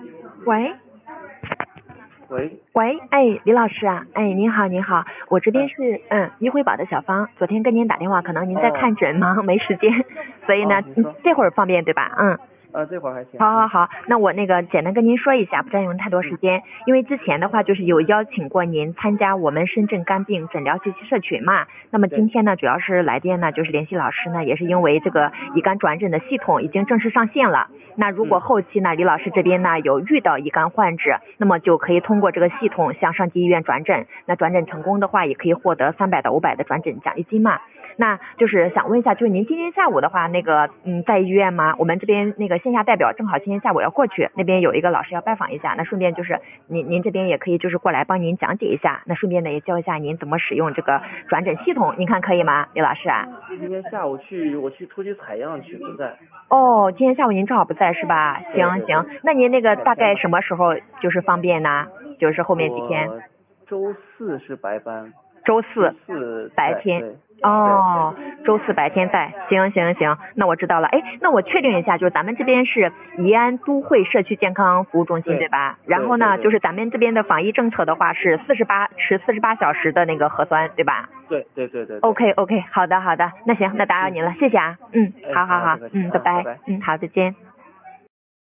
喂喂， 喂，哎，李老师啊，哎，您好您好，我这边是一辉宝的小芳，昨天跟您打电话，可能您在看诊忙没时间，所以呢， 你说这会儿方便对吧？ 这会儿还行。 好，那我那个简单跟您说一下，不占用太多时间。因为之前的话就是有邀请过您参加我们深圳肝病诊疗学习社群嘛。那么今天呢，主要是来电呢，就是联系老师呢，也是因为这个乙肝转诊的系统已经正式上线了。那如果后期呢，李老师这边呢有遇到乙肝患者，那么就可以通过这个系统向上级医院转诊。那转诊成功的话，也可以获得300到500的转诊奖励金嘛。那就是想问一下，就是您今天下午的话，那个在医院吗？我们这边那个线下代表正好今天下午要过去，那边有一个老师要拜访一下，那顺便就是您这边也可以就是过来帮您讲解一下，那顺便呢也教一下您怎么使用这个转诊系统，您看可以吗，李老师啊？ 今天下午我去出去采样去，不在。 哦，今天下午您正好不在是吧？行，那您那个大概什么时候就是方便呢？就是后面几天？ 周四是白班。 周四白天。周四白天在，行，那我知道了。哎，那我确定一下，就是咱们这边是宜安都会社区健康服务中心对吧？然后呢，就是咱们这边的防疫政策的话是48小时的那个核酸对吧？ 对。 OK，好的，那行，那打扰您了，谢谢啊。好，拜拜。好，再见。